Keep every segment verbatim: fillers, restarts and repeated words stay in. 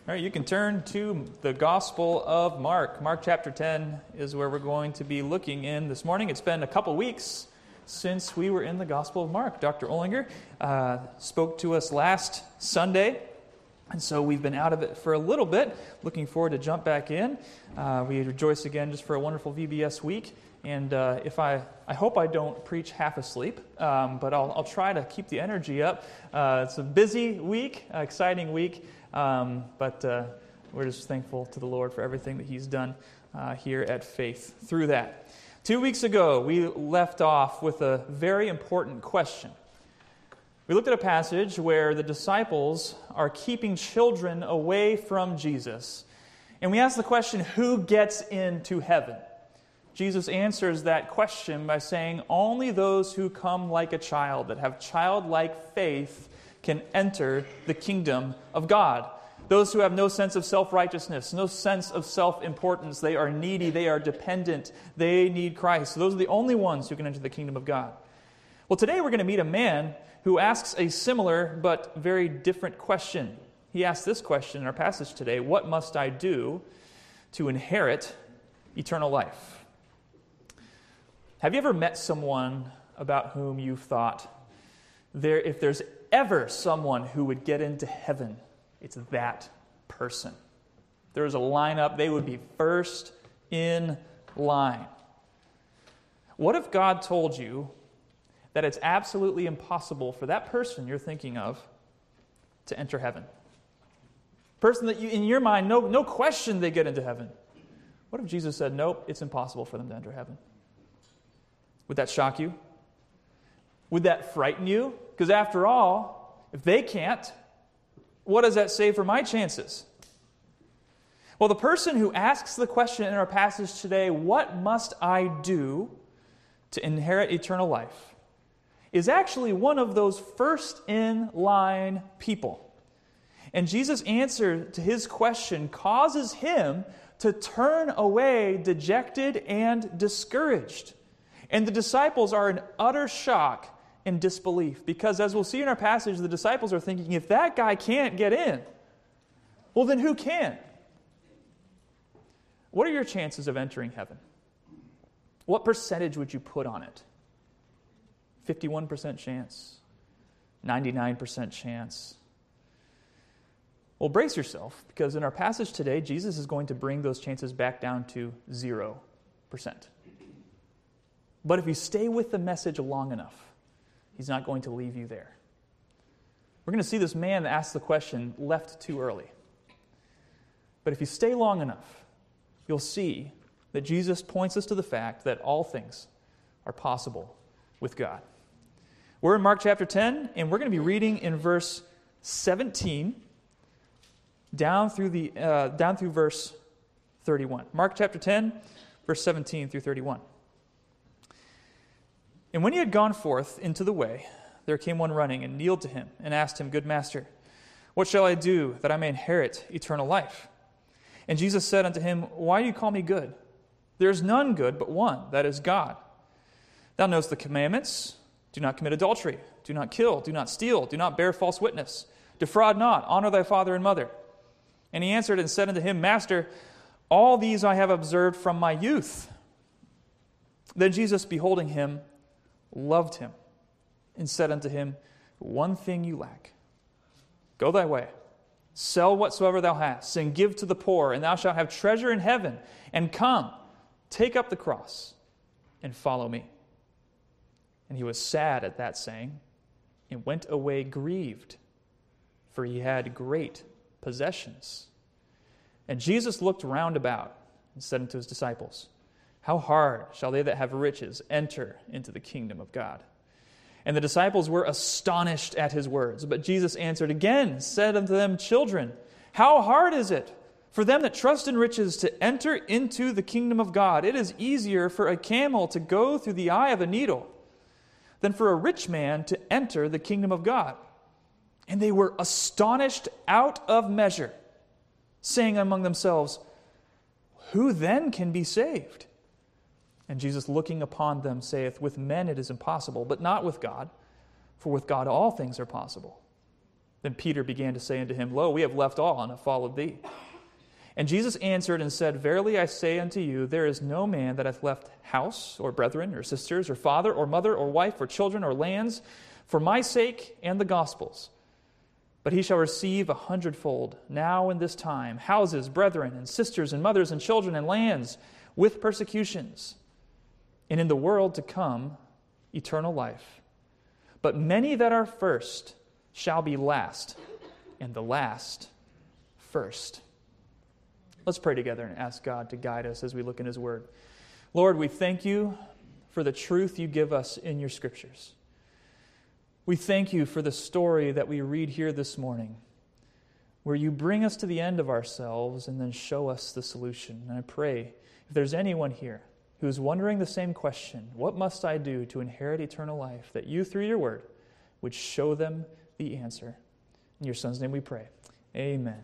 All right, you can turn to the Gospel of Mark. Mark chapter ten is where we're going to be looking in this morning. It's been a couple weeks since we were in the Gospel of Mark. Doctor Ollinger uh, spoke to us last Sunday, and so we've been out of it for a little bit. Looking forward to jump back in. Uh, we rejoice again just for a wonderful V B S week. And uh, if I, I hope I don't preach half asleep, um, but I'll, I'll try to keep the energy up. Uh, it's a busy week, uh, exciting week. Um, but uh, we're just thankful to the Lord for everything that He's done uh, here at Faith through that. Two weeks ago, we left off with a very important question. We looked at a passage where the disciples are keeping children away from Jesus. And we asked the question, who gets into heaven? Jesus answers that question by saying, only those who come like a child, that have childlike faith, can enter the kingdom of God. Those who have no sense of self-righteousness, no sense of self-importance, they are needy, they are dependent, they need Christ. So those are the only ones who can enter the kingdom of God. Well, today we're going to meet a man who asks a similar but very different question. He asks this question in our passage today, what must I do to inherit eternal life? Have you ever met someone about whom you've thought, there, if there's ever someone who would get into heaven, it's that person. If there was a lineup, they would be first in line. What if God told you that it's absolutely impossible for that person you're thinking of to enter heaven? Person that you, in your mind, no, no question they get into heaven. What if Jesus said, nope, it's impossible for them to enter heaven? Would that shock you? Would that frighten you? Because after all, if they can't, what does that say for my chances? Well, the person who asks the question in our passage today, what must I do to inherit eternal life, is actually one of those first in line people. And Jesus' answer to his question causes him to turn away dejected and discouraged. And the disciples are in utter shock and disbelief. Because as we'll see in our passage, the disciples are thinking, if that guy can't get in, well then who can? What are your chances of entering heaven? What percentage would you put on it? fifty-one percent chance? ninety-nine percent chance? Well, brace yourself, because in our passage today, Jesus is going to bring those chances back down to zero percent. But if you stay with the message long enough, He's not going to leave you there. We're going to see this man that asked the question left too early. But if you stay long enough, you'll see that Jesus points us to the fact that all things are possible with God. We're in Mark chapter ten, and we're going to be reading in verse seventeen down through the uh, down through verse thirty-one. Mark chapter ten, verse seventeen through thirty-one. And when he had gone forth into the way, there came one running and kneeled to him and asked him, Good master, what shall I do that I may inherit eternal life? And Jesus said unto him, Why do you call me good? There is none good but one, that is God. Thou knowest the commandments. Do not commit adultery. Do not kill. Do not steal. Do not bear false witness. Defraud not. Honor thy father and mother. And he answered and said unto him, Master, all these I have observed from my youth. Then Jesus, beholding him, loved him, and said unto him, One thing you lack. Go thy way, sell whatsoever thou hast, and give to the poor, and thou shalt have treasure in heaven. And come, take up the cross, and follow me. And he was sad at that saying, and went away grieved, for he had great possessions. And Jesus looked round about, and said unto his disciples, How hard shall they that have riches enter into the kingdom of God? And the disciples were astonished at his words. But Jesus answered again, said unto them, Children, how hard is it for them that trust in riches to enter into the kingdom of God? It is easier for a camel to go through the eye of a needle than for a rich man to enter the kingdom of God. And they were astonished out of measure, saying among themselves, Who then can be saved? And Jesus, looking upon them, saith, With men it is impossible, but not with God, for with God all things are possible. Then Peter began to say unto him, Lo, we have left all and have followed thee. And Jesus answered and said, Verily I say unto you, there is no man that hath left house, or brethren, or sisters, or father, or mother, or wife, or children, or lands, for my sake and the gospel's, but he shall receive a hundredfold now in this time, houses, brethren, and sisters, and mothers, and children, and lands, with persecutions, and in the world to come eternal life. But many that are first shall be last, and the last first. Let's pray together and ask God to guide us as we look in His Word. Lord, we thank you for the truth you give us in your Scriptures. We thank you for the story that we read here this morning, where you bring us to the end of ourselves and then show us the solution. And I pray, if there's anyone here who is wondering the same question, what must I do to inherit eternal life, that you, through your Word, would show them the answer. In your Son's name we pray. Amen.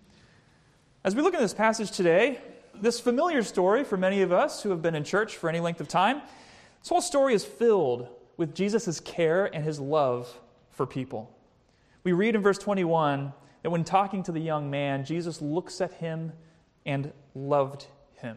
As we look at this passage today, this familiar story for many of us who have been in church for any length of time, this whole story is filled with Jesus' care and His love for people. We read in verse twenty-one that when talking to the young man, Jesus looks at him and loved him.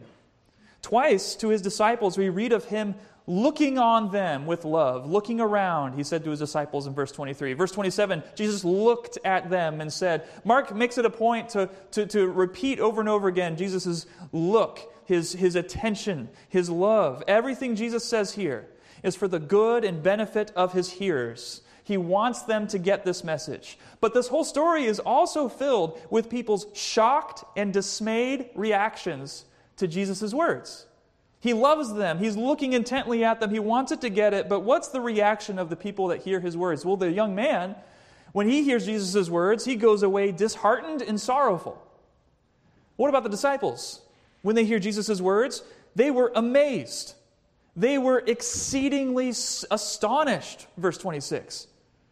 Twice to His disciples, we read of Him looking on them with love, looking around, He said to His disciples in verse twenty-three. Verse twenty-seven, Jesus looked at them and said, Mark makes it a point to, to, to repeat over and over again Jesus' look, his, his attention, His love. Everything Jesus says here is for the good and benefit of His hearers. He wants them to get this message. But this whole story is also filled with people's shocked and dismayed reactions to Jesus' words. He loves them. He's looking intently at them. He wants it to get it. But what's the reaction of the people that hear His words? Well, the young man, when he hears Jesus' words, he goes away disheartened and sorrowful. What about the disciples? When they hear Jesus' words, they were amazed. They were exceedingly astonished, verse twenty-six.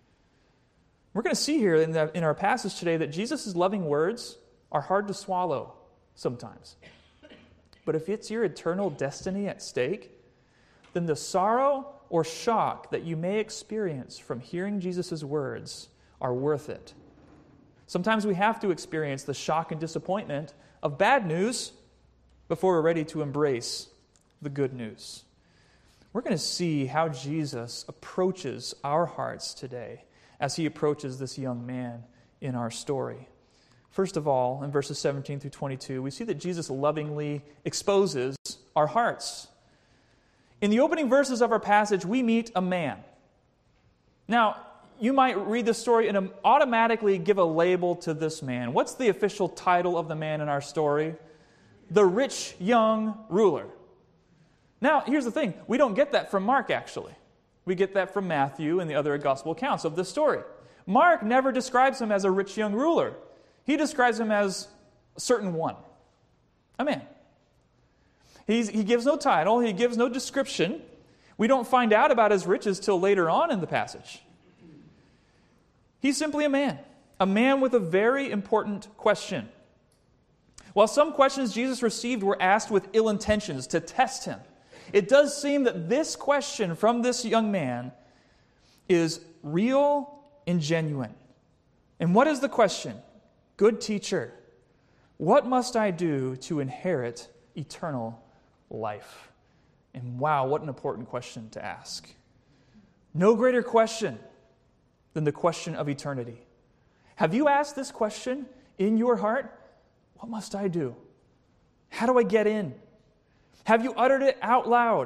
We're going to see here in, the, in our passage today that Jesus' loving words are hard to swallow sometimes. But if it's your eternal destiny at stake, then the sorrow or shock that you may experience from hearing Jesus' words are worth it. Sometimes we have to experience the shock and disappointment of bad news before we're ready to embrace the good news. We're going to see how Jesus approaches our hearts today as He approaches this young man in our story. First of all, in verses seventeen through twenty-two, we see that Jesus lovingly exposes our hearts. In the opening verses of our passage, we meet a man. Now, you might read this story and automatically give a label to this man. What's the official title of the man in our story? The rich young ruler. Now, here's the thing. We don't get that from Mark, actually. We get that from Matthew and the other gospel accounts of this story. Mark never describes him as a rich young ruler. He describes him as a certain one, a man. He's, he gives no title. He gives no description. We don't find out about his riches till later on in the passage. He's simply a man, a man with a very important question. While some questions Jesus received were asked with ill intentions to test him, it does seem that this question from this young man is real and genuine. And what is the question? Good teacher, what must I do to inherit eternal life? And wow, what an important question to ask. No greater question than the question of eternity. Have you asked this question in your heart? What must I do? How do I get in? Have you uttered it out loud?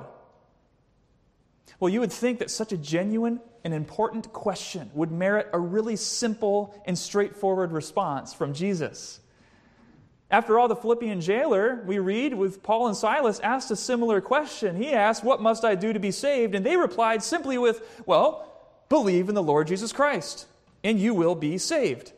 Well, you would think that such a genuine and important question would merit a really simple and straightforward response from Jesus. After all, the Philippian jailer, we read, with Paul and Silas, asked a similar question. He asked, what must I do to be saved? And they replied simply with, well, believe in the Lord Jesus Christ, and you will be saved.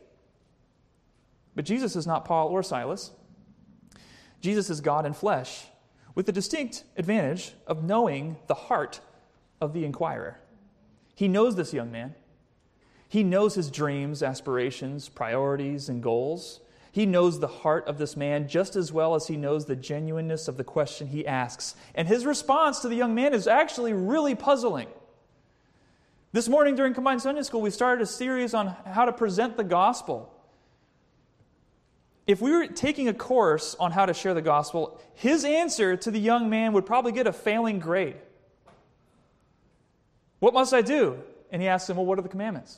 But Jesus is not Paul or Silas. Jesus is God in flesh, with the distinct advantage of knowing the heart of the inquirer. He knows this young man. He knows his dreams, aspirations, priorities, and goals. He knows the heart of this man just as well as he knows the genuineness of the question he asks. And his response to the young man is actually really puzzling. This morning during Combined Sunday School, we started a series on how to present the gospel. If we were taking a course on how to share the gospel, his answer to the young man would probably get a failing grade. What must I do? And he asks him, well, what are the commandments?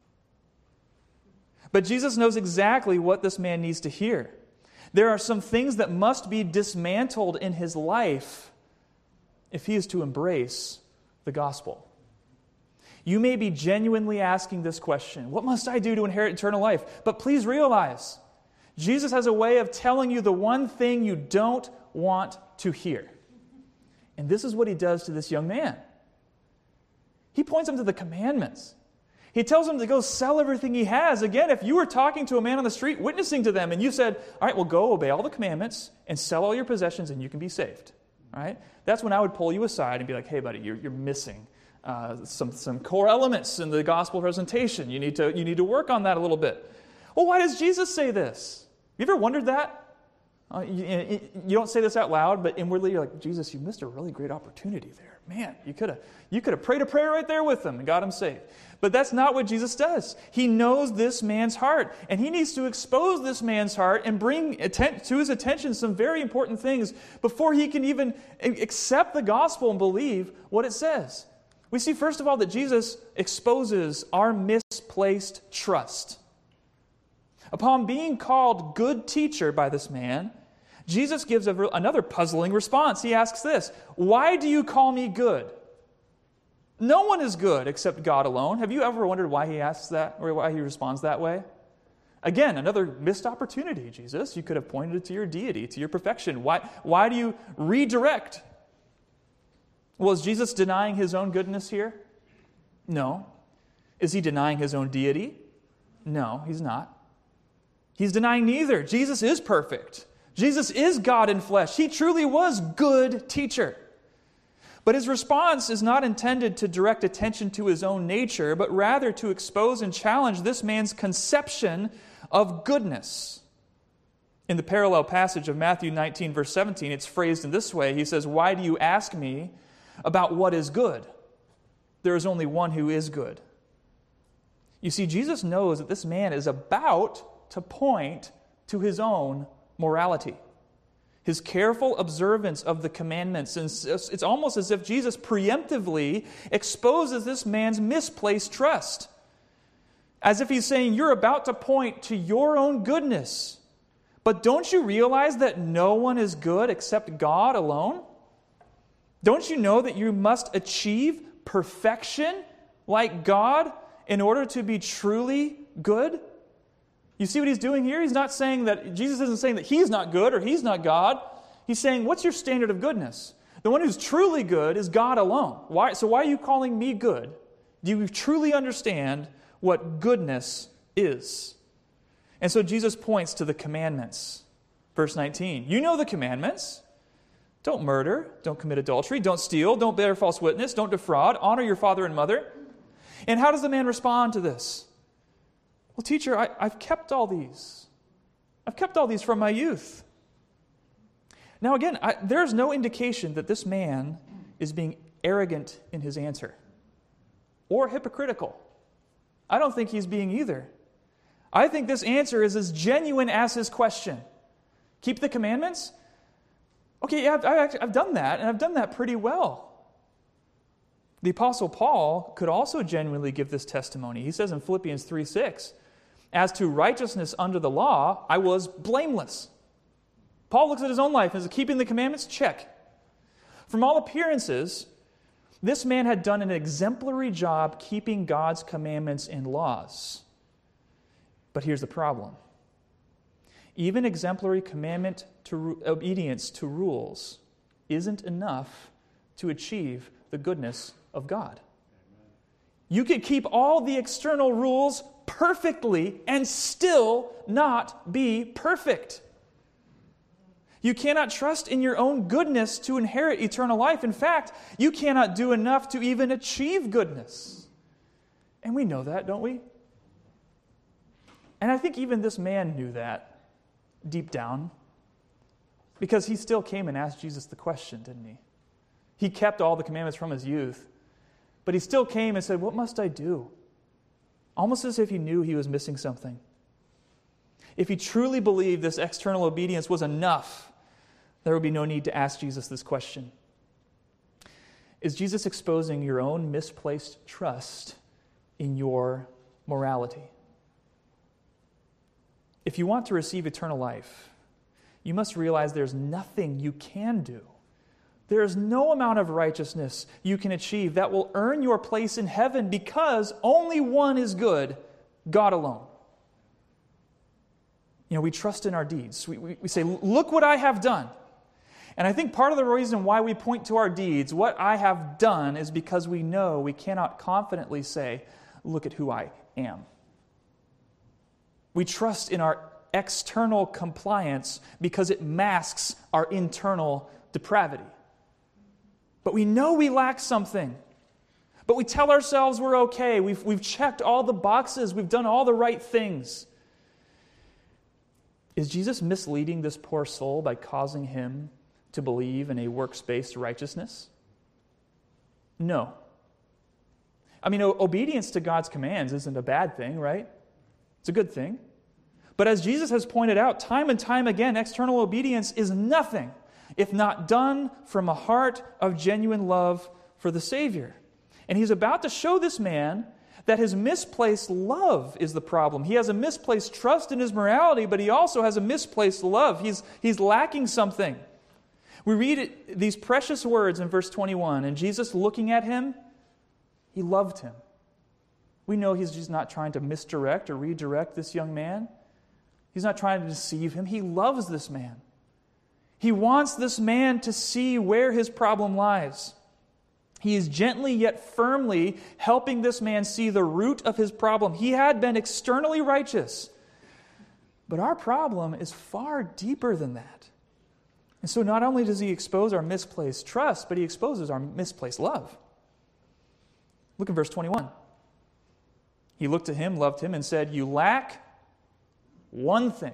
But Jesus knows exactly what this man needs to hear. There are some things that must be dismantled in his life if he is to embrace the gospel. You may be genuinely asking this question, what must I do to inherit eternal life? But please realize, Jesus has a way of telling you the one thing you don't want to hear. And this is what he does to this young man. He points him to the commandments. He tells him to go sell everything he has. Again, if you were talking to a man on the street, witnessing to them, and you said, all right, well, go obey all the commandments and sell all your possessions and you can be saved. All right? That's when I would pull you aside and be like, hey, buddy, you're, you're missing uh, some, some core elements in the gospel presentation. You need to, you need to work on that a little bit. Well, why does Jesus say this? You ever wondered that? Uh, you, you don't say this out loud, but inwardly you're like, Jesus, you missed a really great opportunity there. Man, you could have you could have prayed a prayer right there with him and got him saved. But that's not what Jesus does. He knows this man's heart, and he needs to expose this man's heart and bring atten- to his attention some very important things before he can even accept the gospel and believe what it says. We see, first of all, that Jesus exposes our misplaced trust. Upon being called good teacher by this man, Jesus gives a, another puzzling response. He asks this, why do you call me good? No one is good except God alone. Have you ever wondered why he asks that or why he responds that way? Again, another missed opportunity, Jesus. You could have pointed to your deity, to your perfection. Why, why do you redirect? Well, is Jesus denying his own goodness here? No. Is he denying his own deity? No, he's not. He's denying neither. Jesus is perfect. Jesus is God in flesh. He truly was good teacher. But his response is not intended to direct attention to his own nature, but rather to expose and challenge this man's conception of goodness. In the parallel passage of Matthew nineteen, verse seventeen, it's phrased in this way. He says, why do you ask me about what is good? There is only one who is good. You see, Jesus knows that this man is about to point to his own morality, his careful observance of the commandments. And it's almost as if Jesus preemptively exposes this man's misplaced trust. As if he's saying, you're about to point to your own goodness. But don't you realize that no one is good except God alone? Don't you know that you must achieve perfection like God in order to be truly good? You see what he's doing here? He's not saying that, Jesus isn't saying that he's not good or he's not God. He's saying, what's your standard of goodness? The one who's truly good is God alone. Why? So why are you calling me good? Do you truly understand what goodness is? And so Jesus points to the commandments. Verse nineteen, you know the commandments. Don't murder, don't commit adultery, don't steal, don't bear false witness, don't defraud, honor your father and mother. And how does the man respond to this? Well, teacher, I, I've kept all these. I've kept all these from my youth. Now again, I, there's no indication that this man is being arrogant in his answer or hypocritical. I don't think he's being either. I think this answer is as genuine as his question. Keep the commandments? Okay, yeah, I've, I've, I've done that, and I've done that pretty well. The Apostle Paul could also genuinely give this testimony. He says in Philippians three six, as to righteousness under the law, I was blameless. Paul looks at his own life and says, keeping the commandments? Check. From all appearances, this man had done an exemplary job keeping God's commandments and laws. But here's the problem. Even exemplary commandment to obedience to rules isn't enough to achieve the goodness of God. You could keep all the external rules perfectly and still not be perfect. You cannot trust in your own goodness to inherit eternal life. In fact, you cannot do enough to even achieve goodness. And we know that, don't we? And I think even this man knew that deep down, because he still came and asked Jesus the question, didn't he? He kept all the commandments from his youth. But he still came and said, what must I do? Almost as if he knew he was missing something. If he truly believed this external obedience was enough, there would be no need to ask Jesus this question. Is Jesus exposing your own misplaced trust in your morality? If you want to receive eternal life, you must realize there's nothing you can do. There is no amount of righteousness you can achieve that will earn your place in heaven, because only one is good, God alone. You know, we trust in our deeds. We, we, we say, look what I have done. And I think part of the reason why we point to our deeds, what I have done, is because we know we cannot confidently say, look at who I am. We trust in our external compliance because it masks our internal depravity. But we know we lack something. But we tell ourselves we're okay. We've, we've checked all the boxes. We've done all the right things. Is Jesus misleading this poor soul by causing him to believe in a works-based righteousness? No. I mean, obedience to God's commands isn't a bad thing, right? It's a good thing. But as Jesus has pointed out time and time again, external obedience is nothing if not done from a heart of genuine love for the Savior. And he's about to show this man that his misplaced love is the problem. He has a misplaced trust in his morality, but he also has a misplaced love. He's, he's lacking something. We read it, these precious words in verse twenty-one, and Jesus, looking at him, he loved him. We know he's just not trying to misdirect or redirect this young man. He's not trying to deceive him. He loves this man. He wants this man to see where his problem lies. He is gently yet firmly helping this man see the root of his problem. He had been externally righteous, but our problem is far deeper than that. And so not only does he expose our misplaced trust, but he exposes our misplaced love. Look at verse twenty-one. He looked at him, loved him, and said, you lack one thing.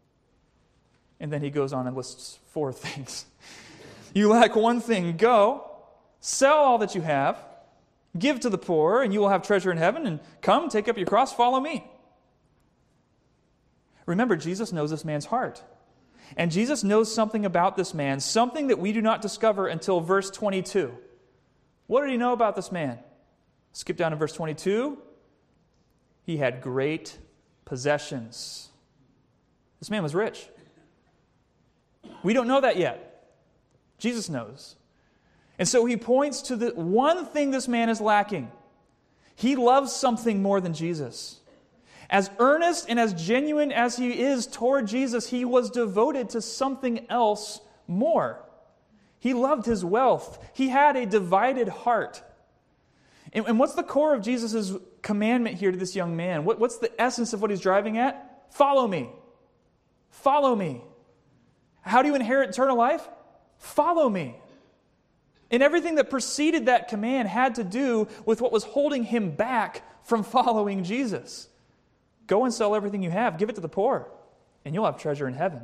And then he goes on and lists four things. You lack one thing. Go, sell all that you have, give to the poor, and you will have treasure in heaven, and come, take up your cross, follow me. Remember, Jesus knows this man's heart. And Jesus knows something about this man, something that we do not discover until verse twenty-two. What did he know about this man? Skip down to verse twenty-two. He had great possessions. This man was rich. We don't know that yet. Jesus knows. And so he points to the one thing this man is lacking. He loves something more than Jesus. As earnest and as genuine as he is toward Jesus, he was devoted to something else more. He loved his wealth. He had a divided heart. And, and what's the core of Jesus' commandment here to this young man? What, what's the essence of what he's driving at? Follow me. Follow me. How do you inherit eternal life? Follow me. And everything that preceded that command had to do with what was holding him back from following Jesus. Go and sell everything you have, give it to the poor, and you'll have treasure in heaven.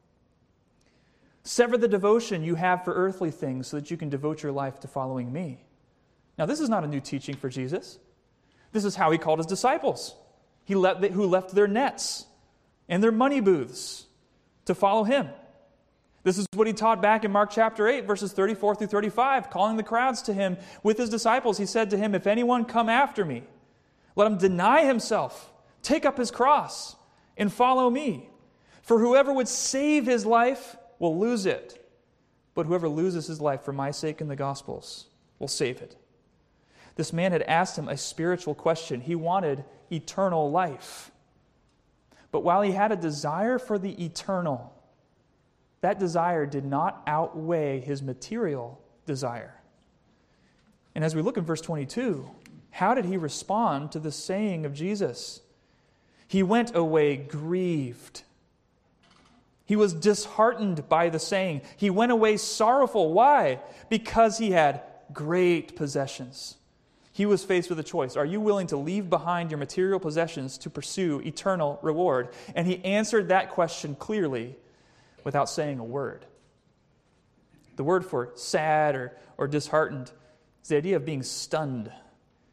Sever the devotion you have for earthly things so that you can devote your life to following me. Now, this is not a new teaching for Jesus. This is how he called his disciples. He left, who left their nets and their money booths to follow him. This is what he taught back in Mark chapter eight, verses thirty-four through thirty-five, calling the crowds to him with his disciples. He said to him, if anyone come after me, let him deny himself, take up his cross, and follow me. For whoever would save his life will lose it, but whoever loses his life for my sake and the gospel's will save it. This man had asked him a spiritual question. He wanted eternal life. But while he had a desire for the eternal, that desire did not outweigh his material desire. And as we look in verse twenty-two, how did he respond to the saying of Jesus? He went away grieved. He was disheartened by the saying. He went away sorrowful. Why? Because he had great possessions. He was faced with a choice. Are you willing to leave behind your material possessions to pursue eternal reward? And he answered that question clearly without saying a word. The word for sad or, or disheartened is the idea of being stunned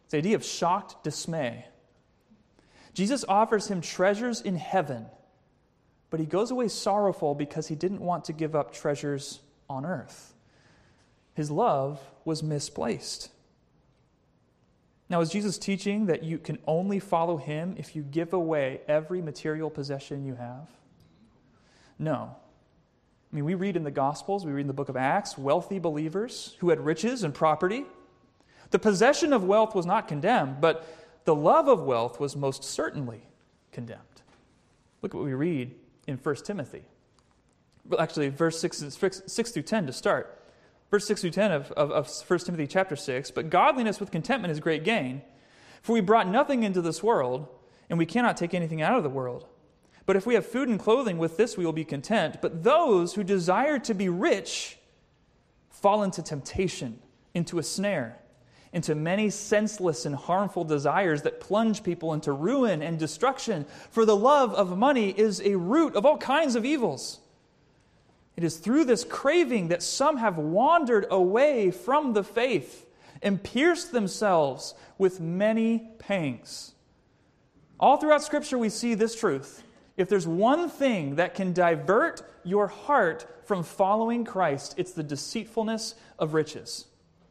It's the idea of shocked dismay. Jesus offers him treasures in heaven, but he goes away sorrowful because he didn't want to give up treasures on earth. His love was misplaced. Now, is Jesus teaching that you can only follow him if you give away every material possession you have? No. I mean, we read in the Gospels, we read in the book of Acts, wealthy believers who had riches and property. The possession of wealth was not condemned, but the love of wealth was most certainly condemned. Look what we read in First Timothy. Well, actually, verse six, six through ten to start. Verse six through ten of, of, of First Timothy chapter six, "But godliness with contentment is great gain, for we brought nothing into this world, and we cannot take anything out of the world. But if we have food and clothing, with this we will be content. But those who desire to be rich fall into temptation, into a snare, into many senseless and harmful desires that plunge people into ruin and destruction. For the love of money is a root of all kinds of evils. It is through this craving that some have wandered away from the faith and pierced themselves with many pangs." All throughout Scripture we see this truth. If there's one thing that can divert your heart from following Christ, it's the deceitfulness of riches.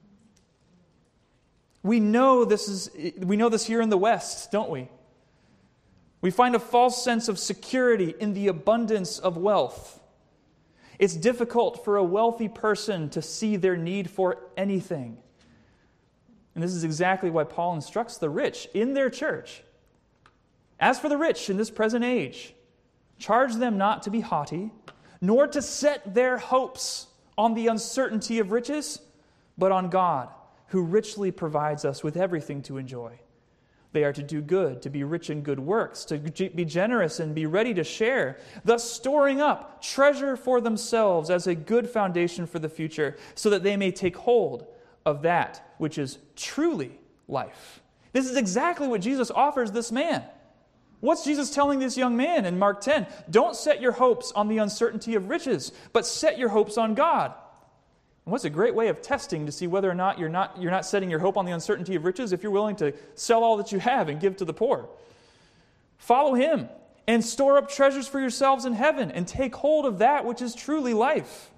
We know this is we know this here in the West, don't we? We find a false sense of security in the abundance of wealth. It's difficult for a wealthy person to see their need for anything. And this is exactly why Paul instructs the rich in their church. "As for the rich in this present age, charge them not to be haughty, nor to set their hopes on the uncertainty of riches, but on God, who richly provides us with everything to enjoy. They are to do good, to be rich in good works, to be generous and be ready to share, thus storing up treasure for themselves as a good foundation for the future, so that they may take hold of that which is truly life." This is exactly what Jesus offers this man. What's Jesus telling this young man in Mark ten? Don't set your hopes on the uncertainty of riches, but set your hopes on God. And what's a great way of testing to see whether or not you're not you're not setting your hope on the uncertainty of riches if you're willing to sell all that you have and give to the poor. Follow him and store up treasures for yourselves in heaven and take hold of that which is truly life.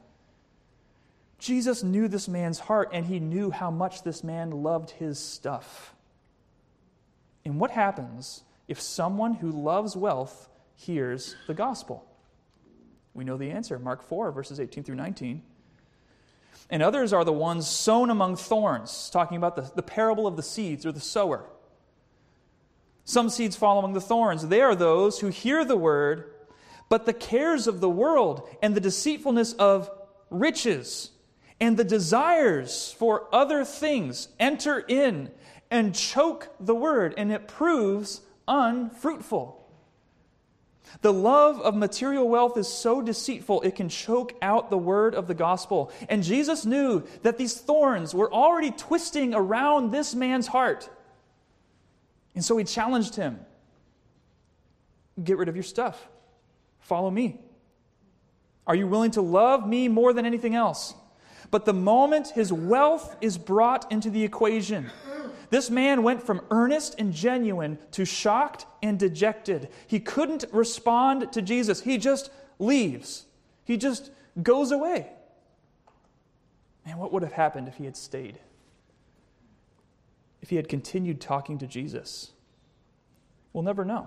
Jesus knew this man's heart, and he knew how much this man loved his stuff. And what happens if someone who loves wealth hears the gospel? We know the answer. Mark four, verses eighteen through nineteen. "And others are the ones sown among thorns," talking about the, the parable of the seeds or the sower. "Some seeds fall among the thorns. They are those who hear the word, but the cares of the world and the deceitfulness of riches and the desires for other things enter in and choke the word, and it proves unfruitful." The love of material wealth is so deceitful it can choke out the word of the gospel. And Jesus knew that these thorns were already twisting around this man's heart. And so he challenged him. Get rid of your stuff. Follow me. Are you willing to love me more than anything else? But the moment his wealth is brought into the equation, this man went from earnest and genuine to shocked and dejected. He couldn't respond to Jesus. He just leaves. He just goes away. Man, what would have happened if he had stayed? If he had continued talking to Jesus? We'll never know.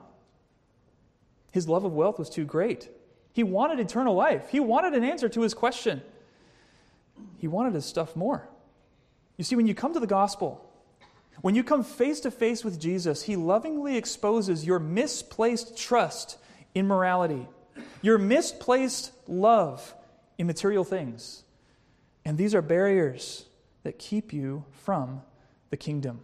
His love of wealth was too great. He wanted eternal life. He wanted an answer to his question. He wanted his stuff more. You see, when you come to the gospel, when you come face to face with Jesus, he lovingly exposes your misplaced trust in morality, your misplaced love in material things. And these are barriers that keep you from the kingdom.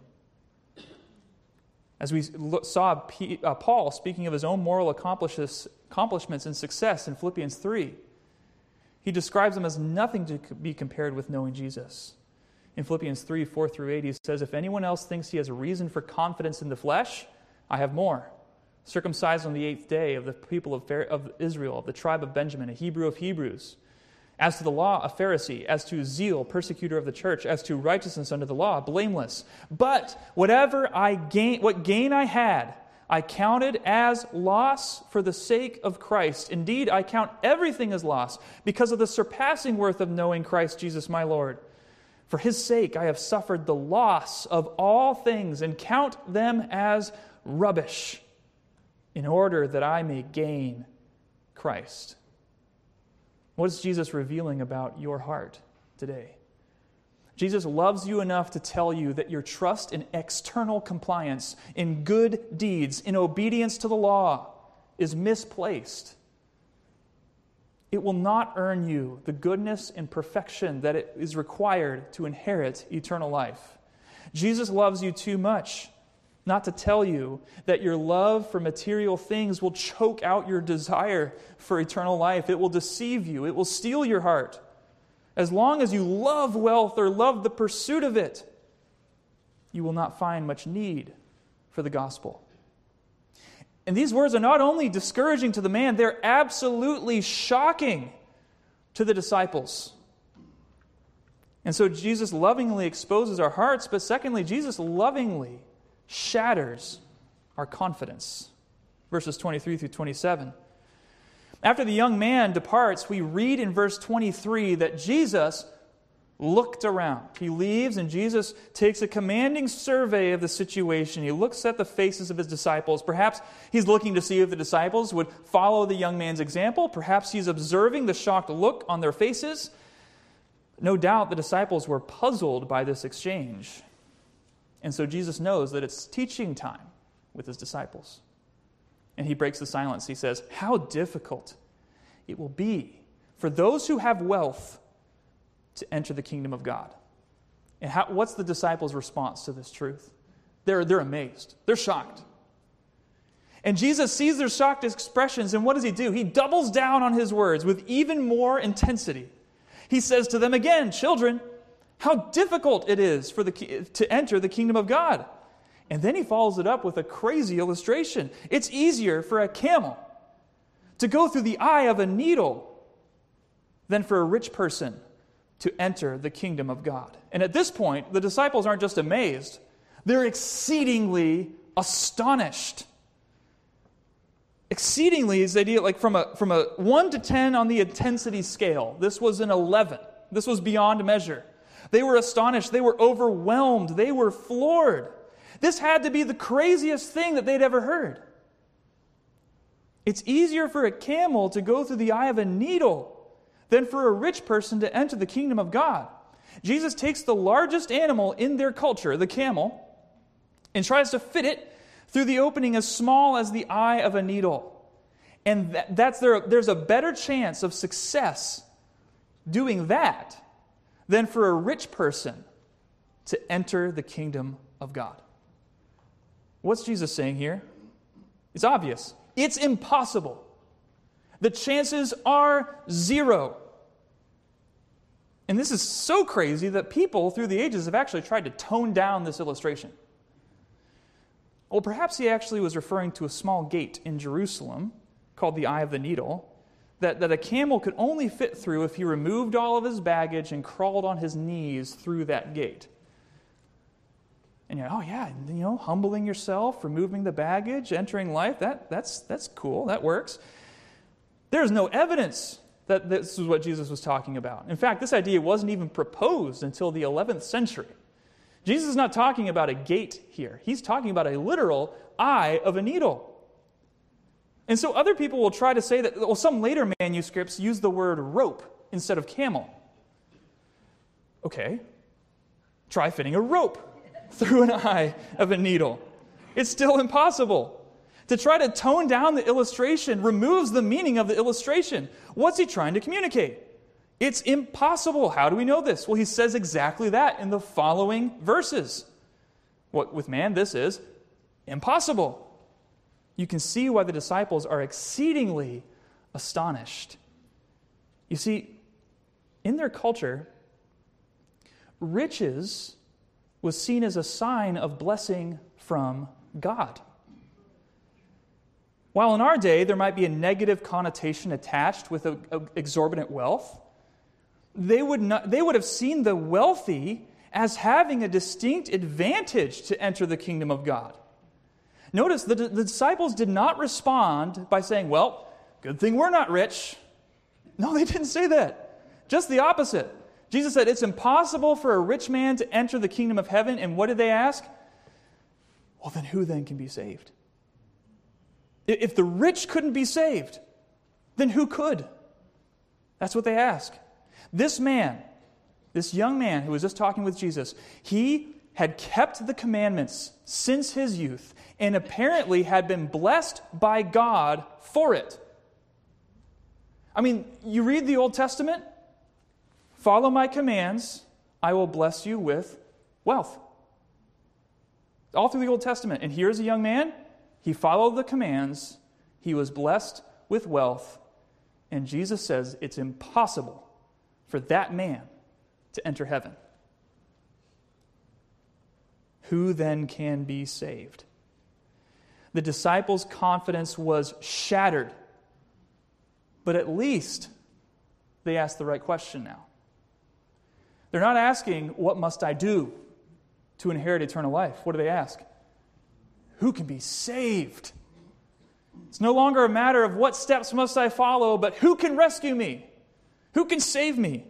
As we saw Paul speaking of his own moral accomplishments and success in Philippians three, he describes them as nothing to be compared with knowing Jesus. In Philippians three, four through eight, he says, "If anyone else thinks he has a reason for confidence in the flesh, I have more. Circumcised on the eighth day, of the people of Israel, of the tribe of Benjamin, a Hebrew of Hebrews, As to the law, a Pharisee. As to zeal, persecutor of the church. As to righteousness under the law, blameless. But whatever I gain, what gain I had, I counted as loss for the sake of Christ. Indeed, I count everything as loss because of the surpassing worth of knowing Christ Jesus my Lord. For his sake I have suffered the loss of all things and count them as rubbish in order that I may gain Christ. What is Jesus revealing about your heart today? Jesus loves you enough to tell you that your trust in external compliance, in good deeds, in obedience to the law is misplaced. It will not earn you the goodness and perfection that it is required to inherit eternal life. Jesus loves you too much not to tell you that your love for material things will choke out your desire for eternal life. It will deceive you. It will steal your heart. As long as you love wealth or love the pursuit of it, you will not find much need for the gospel. And these words are not only discouraging to the man, they're absolutely shocking to the disciples. And so Jesus lovingly exposes our hearts, but secondly, Jesus lovingly shatters our confidence. Verses twenty-three through twenty-seven. After the young man departs, we read in verse twenty-three that Jesus looked around. He leaves and Jesus takes a commanding survey of the situation. He looks at the faces of his disciples. Perhaps he's looking to see if the disciples would follow the young man's example. Perhaps he's observing the shocked look on their faces. No doubt the disciples were puzzled by this exchange. And so Jesus knows that it's teaching time with his disciples. And he breaks the silence. He says, how difficult it will be for those who have wealth to enter the kingdom of God. And how, what's the disciples' response to this truth? They're, they're amazed. They're shocked. And Jesus sees their shocked expressions, and what does he do? He doubles down on his words with even more intensity. He says to them again, children, how difficult it is for the to enter the kingdom of God. And then he follows it up with a crazy illustration. It's easier for a camel to go through the eye of a needle than for a rich person to enter the kingdom of God. And at this point, the disciples aren't just amazed, they're exceedingly astonished. Exceedingly is the idea, like from a, from a one to ten on the intensity scale. This was an eleven. This was beyond measure. They were astonished. They were overwhelmed. They were floored. This had to be the craziest thing that they'd ever heard. It's easier for a camel to go through the eye of a needle than for a rich person to enter the kingdom of God. Jesus takes the largest animal in their culture, the camel, and tries to fit it through the opening as small as the eye of a needle. And that, that's there, there's a better chance of success doing that than for a rich person to enter the kingdom of God. What's Jesus saying here? It's obvious. It's impossible. The chances are zero. And this is so crazy that people through the ages have actually tried to tone down this illustration. Well, perhaps he actually was referring to a small gate in Jerusalem called the Eye of the Needle that, that a camel could only fit through if he removed all of his baggage and crawled on his knees through that gate. And you're, oh yeah, you know, humbling yourself, removing the baggage, entering life, that, that's, that's cool, that works. There's no evidence that this is what Jesus was talking about. In fact, this idea wasn't even proposed until the eleventh century. Jesus is not talking about a gate here. He's talking about a literal eye of a needle. And so other people will try to say that, well, some later manuscripts use the word rope instead of camel. Okay, try fitting a rope through an eye of a needle. It's still impossible. To try to tone down the illustration removes the meaning of the illustration. What's he trying to communicate? It's impossible. How do we know this? Well, he says exactly that in the following verses. What with man, this is impossible. You can see why the disciples are exceedingly astonished. You see, in their culture, riches was seen as a sign of blessing from God. While in our day there might be a negative connotation attached with a, a exorbitant wealth, they would not, they would have seen the wealthy as having a distinct advantage to enter the kingdom of God. Notice the, the disciples did not respond by saying, well, good thing we're not rich. No, they didn't say that. Just the opposite. Jesus said, it's impossible for a rich man to enter the kingdom of heaven. And what did they ask? Well, then who then can be saved? If the rich couldn't be saved, then who could? That's what they ask. This man, this young man who was just talking with Jesus, he had kept the commandments since his youth and apparently had been blessed by God for it. I mean, you read the Old Testament, follow my commands, I will bless you with wealth. All through the Old Testament. And here's a young man, he followed the commands, he was blessed with wealth, and Jesus says it's impossible for that man to enter heaven. Who then can be saved? The disciples' confidence was shattered, but at least they asked the right question now. They're not asking, what must I do to inherit eternal life? What do they ask? Who can be saved? It's no longer a matter of what steps must I follow, but who can rescue me? Who can save me?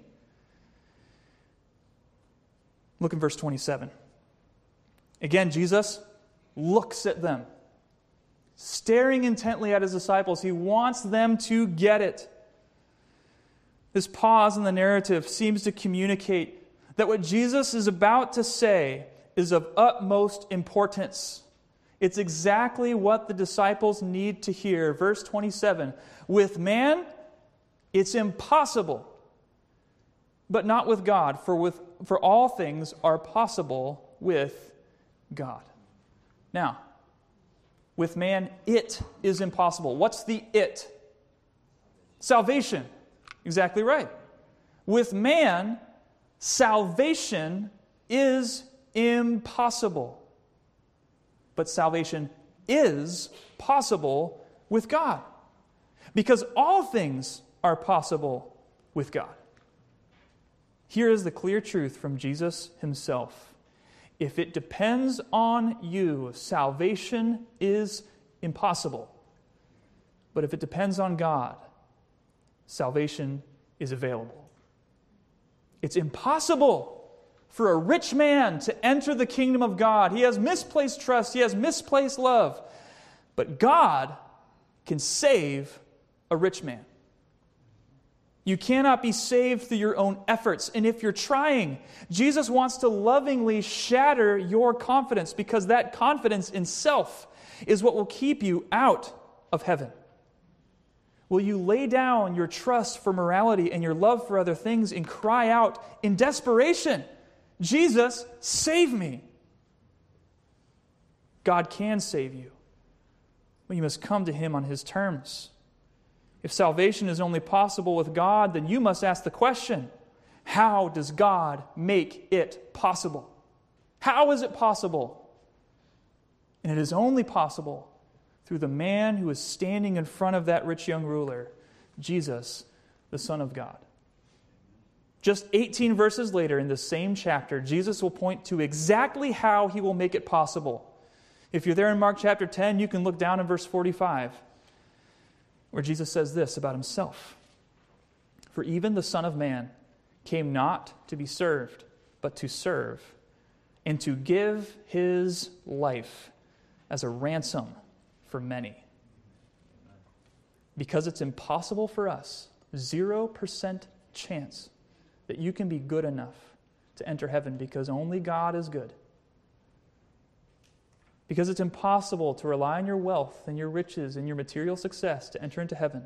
Look in verse twenty-seven. Again, Jesus looks at them, staring intently at his disciples. He wants them to get it. This pause in the narrative seems to communicate that what Jesus is about to say is of utmost importance. It's exactly what the disciples need to hear. Verse twenty-seven, with man, it's impossible, but not with God, for with for all things are possible with God. Now, with man, it is impossible. What's the it? Salvation. Exactly right. With man, salvation is impossible. But salvation is possible with God. Because all things are possible with God. Here is the clear truth from Jesus himself. If it depends on you, salvation is impossible. But if it depends on God, salvation is available. It's impossible for a rich man to enter the kingdom of God. He has misplaced trust. He has misplaced love. But God can save a rich man. You cannot be saved through your own efforts. And if you're trying, Jesus wants to lovingly shatter your confidence, because that confidence in self is what will keep you out of heaven. Will you lay down your trust for morality and your love for other things and cry out in desperation, Jesus, save me? God can save you, but you must come to him on his terms. If salvation is only possible with God, then you must ask the question, how does God make it possible? How is it possible? And it is only possible through the man who is standing in front of that rich young ruler, Jesus, the Son of God. Just eighteen verses later in the same chapter, Jesus will point to exactly how he will make it possible. If you're there in Mark chapter ten, you can look down in verse forty-five, where Jesus says this about himself. For even the Son of Man came not to be served, but to serve, and to give his life as a ransom for many. Because it's impossible for us, zero percent chance that you can be good enough to enter heaven, because only God is good. Because it's impossible to rely on your wealth and your riches and your material success to enter into heaven,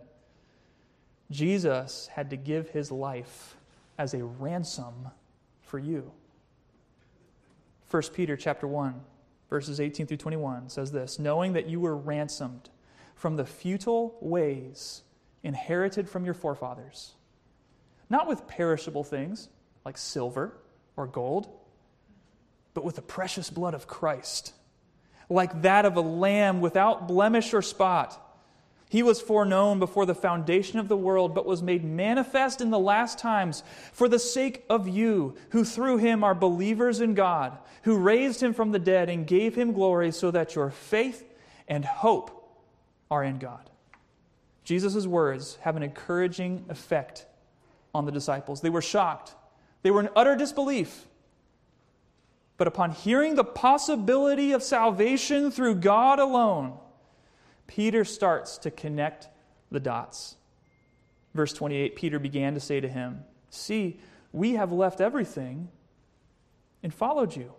Jesus had to give his life as a ransom for you. First Peter chapter one, verses eighteen through twenty-one says this, knowing that you were ransomed from the futile ways inherited from your forefathers, not with perishable things like silver or gold, but with the precious blood of Christ, like that of a lamb without blemish or spot. He was foreknown before the foundation of the world, but was made manifest in the last times for the sake of you, who through him are believers in God, who raised him from the dead and gave him glory, so that your faith and hope are in God. Jesus' words have an encouraging effect on the disciples. They were shocked. They were in utter disbelief. But upon hearing the possibility of salvation through God alone, Peter starts to connect the dots. Verse twenty-eight, Peter began to say to him, "See, we have left everything and followed you."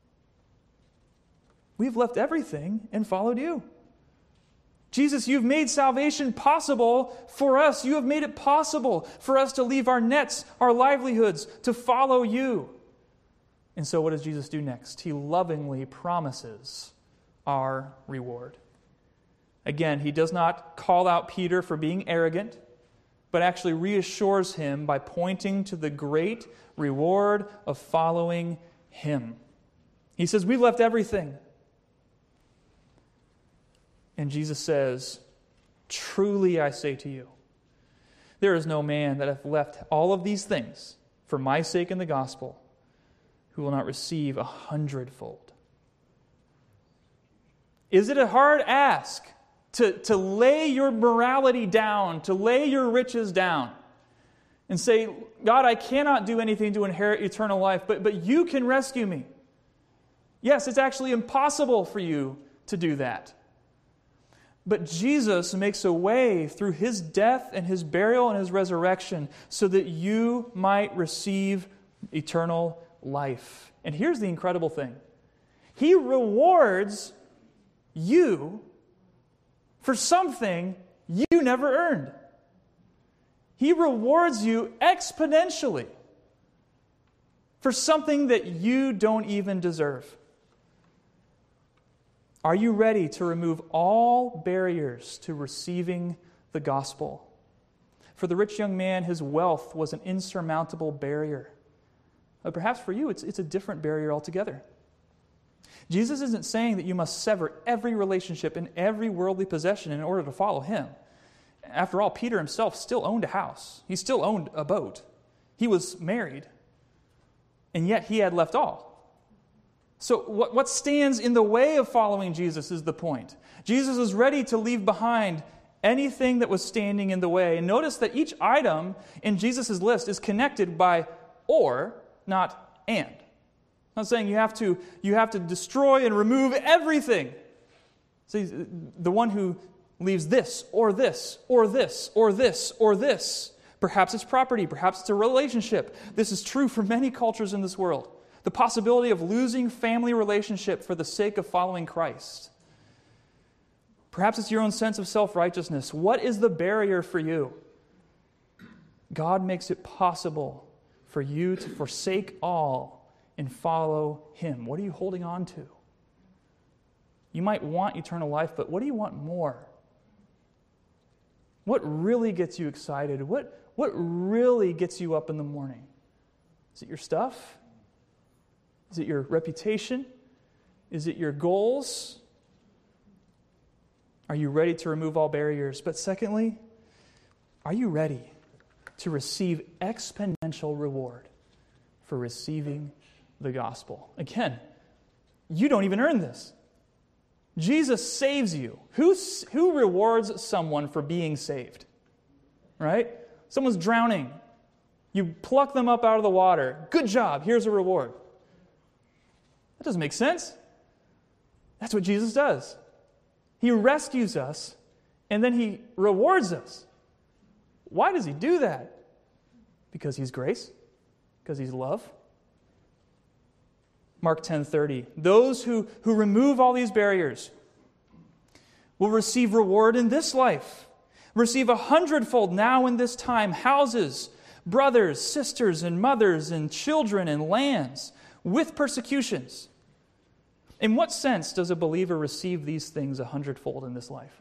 We've left everything and followed you. Jesus, you've made salvation possible for us. You have made it possible for us to leave our nets, our livelihoods, to follow you. And so what does Jesus do next? He lovingly promises our reward. Again, he does not call out Peter for being arrogant, but actually reassures him by pointing to the great reward of following him. He says, we've left everything. And Jesus says, truly I say to you, there is no man that hath left all of these things for my sake in the gospel who will not receive a hundredfold. Is it a hard ask to, to lay your morality down, to lay your riches down, and say, God, I cannot do anything to inherit eternal life, but, but you can rescue me? Yes, it's actually impossible for you to do that. But Jesus makes a way through his death and his burial and his resurrection so that you might receive eternal life. And here's the incredible thing. He rewards you for something you never earned. He rewards you exponentially for something that you don't even deserve. Are you ready to remove all barriers to receiving the gospel? For the rich young man, his wealth was an insurmountable barrier. But perhaps for you, it's, it's a different barrier altogether. Jesus isn't saying that you must sever every relationship and every worldly possession in order to follow him. After all, Peter himself still owned a house. He still owned a boat. He was married. And yet he had left all. So what, what stands in the way of following Jesus is the point. Jesus is ready to leave behind anything that was standing in the way. And notice that each item in Jesus' list is connected by or, not and. I'm not saying you have to, you have to destroy and remove everything. See, the one who leaves this, or this, or this, or this, or this. Perhaps it's property, perhaps it's a relationship. This is true for many cultures in this world. The possibility of losing family relationship for the sake of following Christ. Perhaps it's your own sense of self-righteousness. What is the barrier for you? God makes it possible for you to forsake all and follow him. What are you holding on to? You might want eternal life, but what do you want more? What really gets you excited? What, what really gets you up in the morning? Is it your stuff? Is it your reputation? Is it your goals? Are you ready to remove all barriers? But secondly, are you ready to receive exponential reward for receiving the gospel? Again, you don't even earn this. Jesus saves you. Who, who rewards someone for being saved? Right? Someone's drowning. You pluck them up out of the water. Good job. Here's a reward. That doesn't make sense. That's what Jesus does. He rescues us, and then he rewards us. Why does he do that? Because he's grace? Because he's love? Mark ten thirty. Those who, who remove all these barriers will receive reward in this life. Receive a hundredfold now in this time. Houses, brothers, sisters, and mothers, and children, and lands, with persecutions. In what sense does a believer receive these things a hundredfold in this life?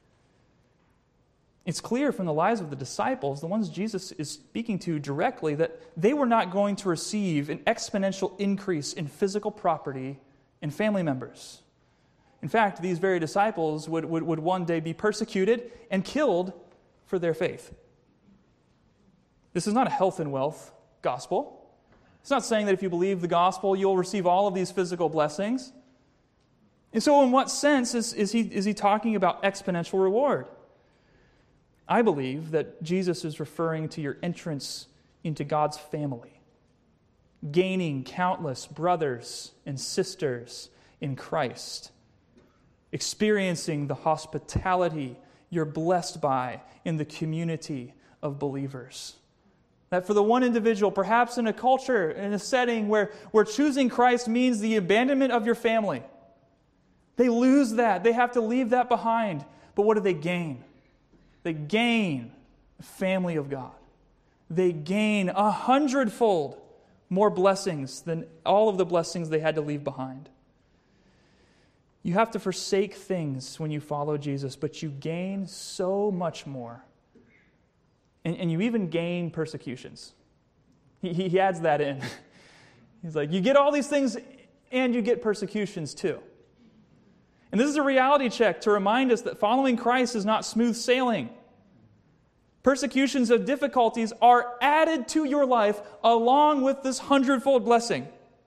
It's clear from the lives of the disciples, the ones Jesus is speaking to directly, that they were not going to receive an exponential increase in physical property and family members. In fact, these very disciples would, would, would one day be persecuted and killed for their faith. This is not a health and wealth gospel. It's not saying that if you believe the gospel, you'll receive all of these physical blessings. And so in what sense is, is, he, is he talking about exponential reward? I believe that Jesus is referring to your entrance into God's family, gaining countless brothers and sisters in Christ, experiencing the hospitality you're blessed by in the community of believers. That for the one individual, perhaps in a culture, in a setting where, where choosing Christ means the abandonment of your family, they lose that. They have to leave that behind. But what do they gain? They gain the family of God. They gain a hundredfold more blessings than all of the blessings they had to leave behind. You have to forsake things when you follow Jesus, but you gain so much more. And, and you even gain persecutions. He, he adds that in. He's like, you get all these things and you get persecutions too. And this is a reality check to remind us that following Christ is not smooth sailing. Persecutions of difficulties are added to your life along with this hundredfold blessing.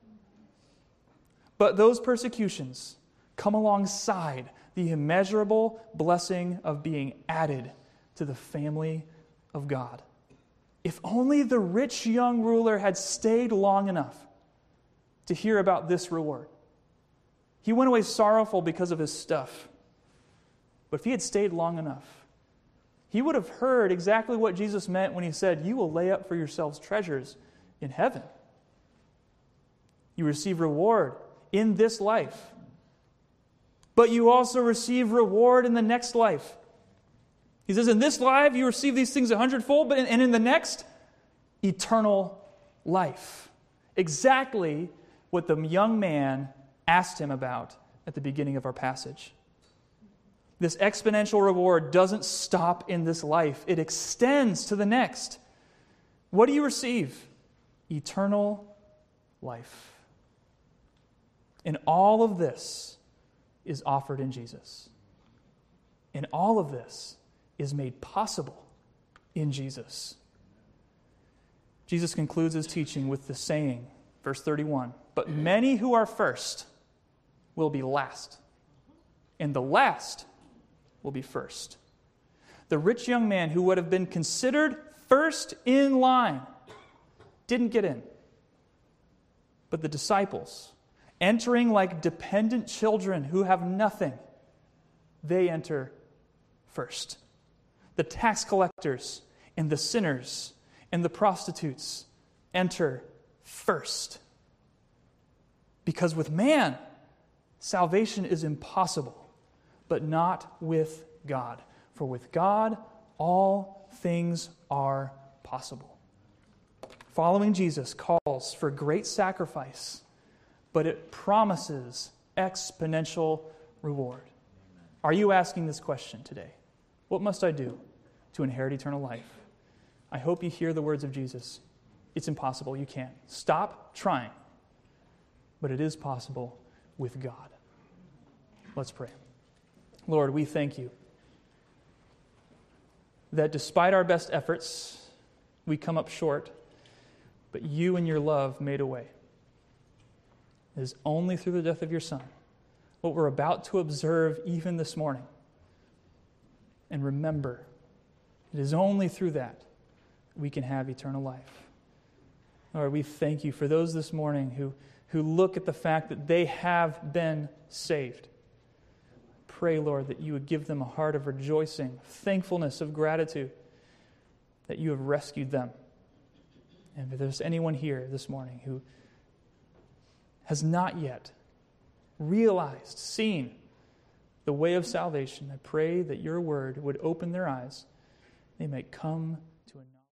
But those persecutions come alongside the immeasurable blessing of being added to the family of God. If only the rich young ruler had stayed long enough to hear about this reward. He went away sorrowful because of his stuff. But if he had stayed long enough, he would have heard exactly what Jesus meant when he said, you will lay up for yourselves treasures in heaven. You receive reward in this life, but you also receive reward in the next life. He says, in this life you receive these things a hundredfold, but in, and in the next, eternal life. Exactly what the young man asked him about at the beginning of our passage. This exponential reward doesn't stop in this life. It extends to the next. What do you receive? Eternal life. And all of this is offered in Jesus. And all of this is made possible in Jesus. Jesus concludes his teaching with the saying, verse thirty-one, but many who are first will be last, and the last will be first. The rich young man who would have been considered first in line didn't get in. But the disciples, entering like dependent children who have nothing, they enter first. The tax collectors and the sinners and the prostitutes enter first. Because with man, salvation is impossible, but not with God. For with God, all things are possible. Following Jesus calls for great sacrifice, but it promises exponential reward. Are you asking this question today? What must I do to inherit eternal life? I hope you hear the words of Jesus. It's impossible. You can't. Stop trying. But it is possible with God. Let's pray. Lord, we thank you that despite our best efforts, we come up short, but you in your love made a way. It is only through the death of your Son, what we're about to observe even this morning. And remember, it is only through that we can have eternal life. Lord, we thank you for those this morning who, who look at the fact that they have been saved. Pray, Lord, that you would give them a heart of rejoicing, thankfulness, of gratitude, that you have rescued them. And if there's anyone here this morning who has not yet realized, seen the way of salvation, I pray that your word would open their eyes. They might come